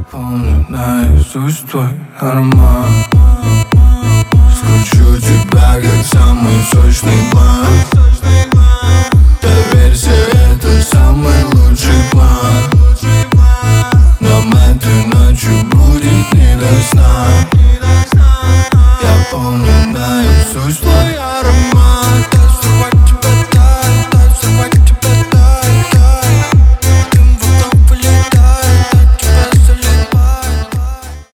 Помню наизусть твой аромат. Скручу тебя, как самый сочный план.